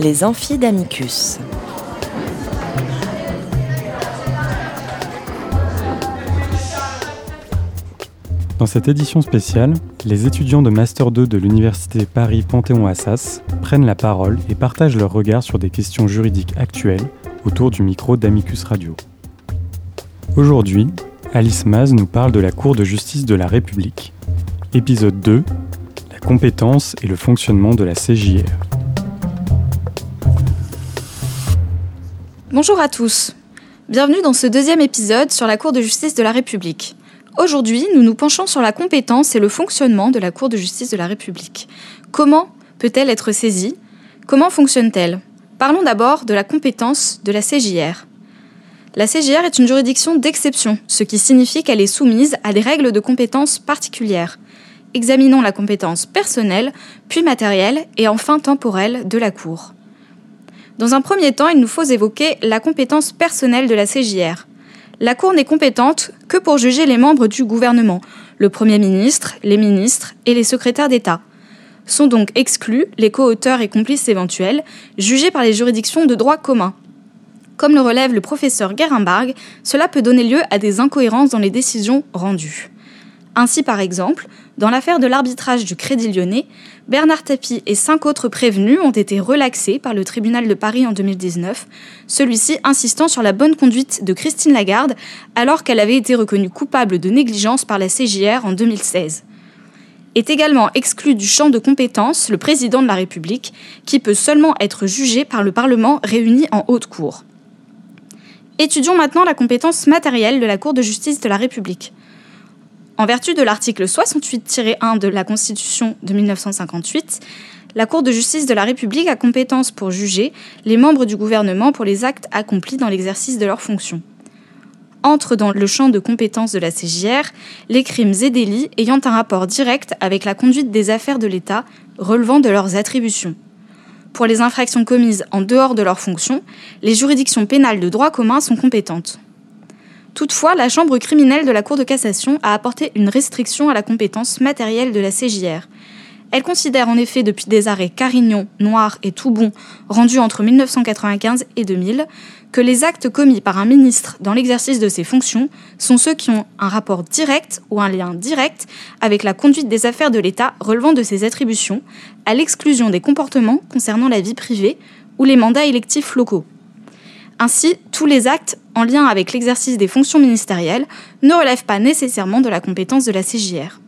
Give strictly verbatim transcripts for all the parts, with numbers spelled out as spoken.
Les amphis d'Amicus. Dans cette édition spéciale, les étudiants de Master deux de l'Université Paris-Panthéon-Assas prennent la parole et partagent leur regard sur des questions juridiques actuelles autour du micro d'Amicus Radio. Aujourd'hui, Alice Maz nous parle de la Cour de justice de la République. Épisode deux, la compétence et le fonctionnement de la C J R. Bonjour à tous. Bienvenue dans ce deuxième épisode sur la Cour de justice de la République. Aujourd'hui, nous nous penchons sur la compétence et le fonctionnement de la Cour de justice de la République. Comment peut-elle être saisie ? Comment fonctionne-t-elle ? Parlons d'abord de la compétence de la C J R. La C J R est une juridiction d'exception, ce qui signifie qu'elle est soumise à des règles de compétence particulières. Examinons la compétence personnelle, puis matérielle et enfin temporelle de la Cour. Dans un premier temps, il nous faut évoquer la compétence personnelle de la C J R. La Cour n'est compétente que pour juger les membres du gouvernement, le Premier ministre, les ministres et les secrétaires d'État. Sont donc exclus les co-auteurs et complices éventuels, jugés par les juridictions de droit commun. Comme le relève le professeur Guérimbargue, cela peut donner lieu à des incohérences dans les décisions rendues. Ainsi, par exemple, dans l'affaire de l'arbitrage du Crédit Lyonnais, Bernard Tapie et cinq autres prévenus ont été relaxés par le tribunal de Paris en deux mille dix-neuf, celui-ci insistant sur la bonne conduite de Christine Lagarde alors qu'elle avait été reconnue coupable de négligence par la C J R en deux mille seize. Est également exclu du champ de compétence le président de la République, qui peut seulement être jugé par le Parlement réuni en haute cour. Étudions maintenant la compétence matérielle de la Cour de justice de la République. En vertu de l'article soixante-huit tiret un de la Constitution de mille neuf cent cinquante-huit, la Cour de justice de la République a compétence pour juger les membres du gouvernement pour les actes accomplis dans l'exercice de leurs fonctions. Entrent dans le champ de compétence de la C J R les crimes et délits ayant un rapport direct avec la conduite des affaires de l'État relevant de leurs attributions. Pour les infractions commises en dehors de leurs fonctions, les juridictions pénales de droit commun sont compétentes. Toutefois, la chambre criminelle de la Cour de cassation a apporté une restriction à la compétence matérielle de la C J R. Elle considère en effet depuis des arrêts Carignon, Noir et Toubon rendus entre mille neuf cent quatre-vingt-quinze et deux mille que les actes commis par un ministre dans l'exercice de ses fonctions sont ceux qui ont un rapport direct ou un lien direct avec la conduite des affaires de l'État relevant de ses attributions, à l'exclusion des comportements concernant la vie privée ou les mandats électifs locaux. Ainsi, tous les actes en lien avec l'exercice des fonctions ministérielles ne relèvent pas nécessairement de la compétence de la C J R.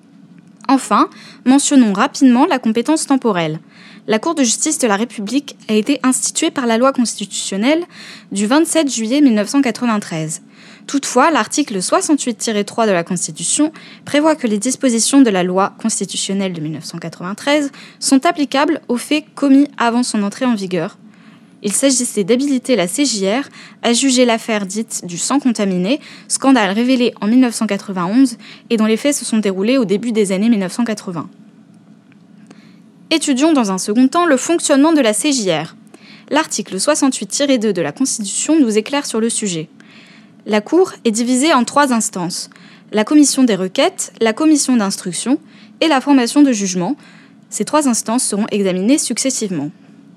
Enfin, mentionnons rapidement la compétence temporelle. La Cour de justice de la République a été instituée par la loi constitutionnelle du vingt-sept juillet mille neuf cent quatre-vingt-treize. Toutefois, l'article soixante-huit tiret trois de la Constitution prévoit que les dispositions de la loi constitutionnelle de mille neuf cent quatre-vingt-treize sont applicables aux faits commis avant son entrée en vigueur. Il s'agissait d'habiliter la C J R à juger l'affaire dite du sang contaminé, scandale révélé en mille neuf cent quatre-vingt-onze et dont les faits se sont déroulés au début des années mille neuf cent quatre-vingts. Étudions dans un second temps le fonctionnement de la C J R. L'article soixante-huit tiret deux de la Constitution nous éclaire sur le sujet. La Cour est divisée en trois instances, la commission des requêtes, la commission d'instruction et la formation de jugement. Ces trois instances seront examinées successivement.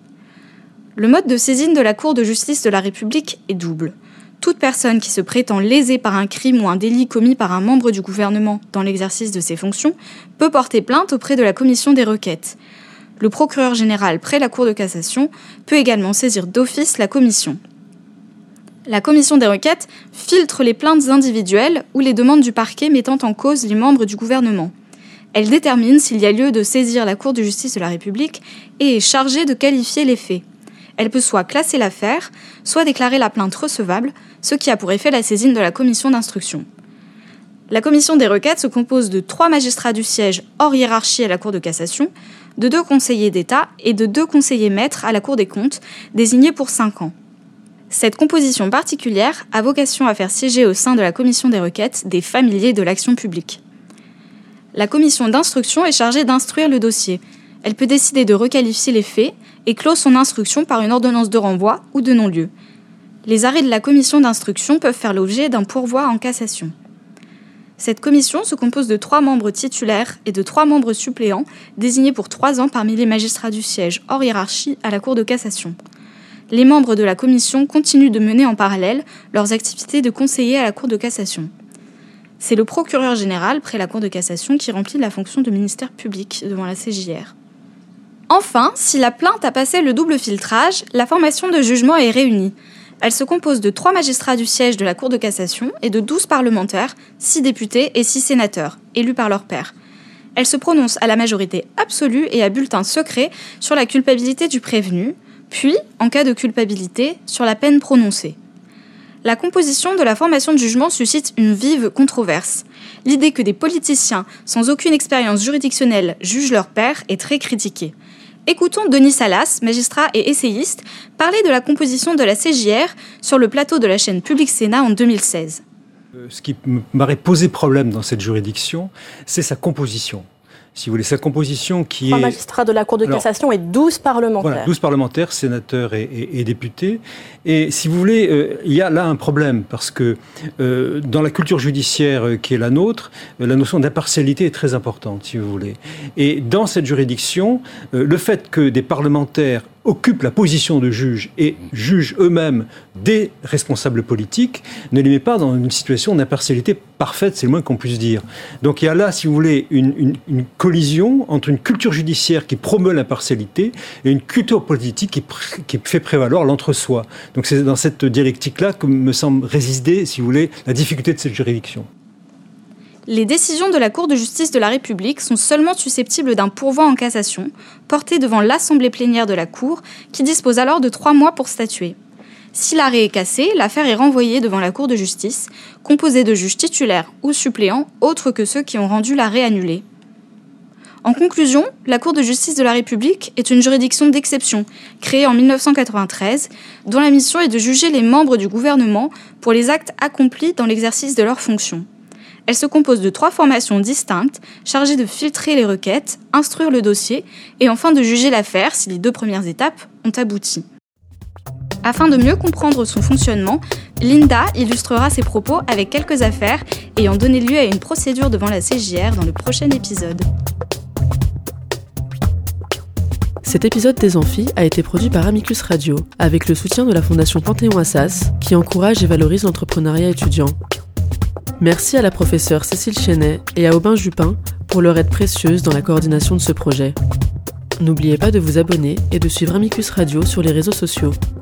Le mode de saisine de la Cour de justice de la République est double. Toute personne qui se prétend lésée par un crime ou un délit commis par un membre du gouvernement dans l'exercice de ses fonctions peut porter plainte auprès de la commission des requêtes. Le procureur général près la Cour de cassation peut également saisir d'office la commission. La commission des requêtes filtre les plaintes individuelles ou les demandes du parquet mettant en cause les membres du gouvernement. Elle détermine s'il y a lieu de saisir la Cour de justice de la République et est chargée de qualifier les faits. Elle peut soit classer l'affaire, soit déclarer la plainte recevable, ce qui a pour effet la saisine de la commission d'instruction. La commission des requêtes se compose de trois magistrats du siège hors hiérarchie à la Cour de cassation, de deux conseillers d'État et de deux conseillers maîtres à la Cour des comptes, désignés pour cinq ans. Cette composition particulière a vocation à faire siéger au sein de la commission des requêtes des familiers de l'action publique. La commission d'instruction est chargée d'instruire le dossier. Elle peut décider de requalifier les faits et clôt son instruction par une ordonnance de renvoi ou de non-lieu. Les arrêts de la commission d'instruction peuvent faire l'objet d'un pourvoi en cassation. Cette commission se compose de trois membres titulaires et de trois membres suppléants, désignés pour trois ans parmi les magistrats du siège hors hiérarchie à la Cour de cassation. Les membres de la commission continuent de mener en parallèle leurs activités de conseiller à la Cour de cassation. C'est le procureur général près la Cour de cassation qui remplit la fonction de ministère public devant la C J R. Enfin, si la plainte a passé le double filtrage, la formation de jugement est réunie. Elle se compose de trois magistrats du siège de la Cour de cassation et de douze parlementaires, six députés et six sénateurs, élus par leurs pairs. Elle se prononce à la majorité absolue et à bulletin secret sur la culpabilité du prévenu, puis, en cas de culpabilité, sur la peine prononcée. La composition de la formation de jugement suscite une vive controverse. L'idée que des politiciens sans aucune expérience juridictionnelle jugent leurs pairs est très critiquée. Écoutons Denis Salas, magistrat et essayiste, parler de la composition de la C J R sur le plateau de la chaîne Public Sénat en deux mille seize. Ce qui m'aurait posé problème dans cette juridiction, c'est sa composition. Si vous voulez, sa composition qui est... Trois magistrats de la Cour de Alors, cassation et douze parlementaires. Voilà, douze parlementaires, sénateurs et, et, et députés. Et si vous voulez, euh, il y a là un problème, parce que euh, dans la culture judiciaire euh, qui est la nôtre, euh, la notion d'impartialité est très importante, si vous voulez. Et dans cette juridiction, euh, le fait que des parlementaires occupent la position de juge et jugent eux-mêmes des responsables politiques ne les met pas dans une situation d'impartialité parfaite, c'est le moins qu'on puisse dire. Donc il y a là, si vous voulez, une, une, une collision entre une culture judiciaire qui promeut l'impartialité et une culture politique qui, pr- qui fait prévaloir l'entre-soi. Donc c'est dans cette dialectique-là que me semble résider, si vous voulez, la difficulté de cette juridiction. Les décisions de la Cour de justice de la République sont seulement susceptibles d'un pourvoi en cassation, porté devant l'Assemblée plénière de la Cour, qui dispose alors de trois mois pour statuer. Si l'arrêt est cassé, l'affaire est renvoyée devant la Cour de justice, composée de juges titulaires ou suppléants, autres que ceux qui ont rendu l'arrêt annulé. En conclusion, la Cour de justice de la République est une juridiction d'exception, créée en mille neuf cent quatre-vingt-treize, dont la mission est de juger les membres du gouvernement pour les actes accomplis dans l'exercice de leurs fonctions. Elle se compose de trois formations distinctes, chargées de filtrer les requêtes, instruire le dossier et enfin de juger l'affaire si les deux premières étapes ont abouti. Afin de mieux comprendre son fonctionnement, Linda illustrera ses propos avec quelques affaires ayant donné lieu à une procédure devant la C J R dans le prochain épisode. Cet épisode des Amphis a été produit par Amicus Radio, avec le soutien de la Fondation Panthéon-Assas, qui encourage et valorise l'entrepreneuriat étudiant. Merci à la professeure Cécile Chenet et à Aubin Jupin pour leur aide précieuse dans la coordination de ce projet. N'oubliez pas de vous abonner et de suivre Amicus Radio sur les réseaux sociaux.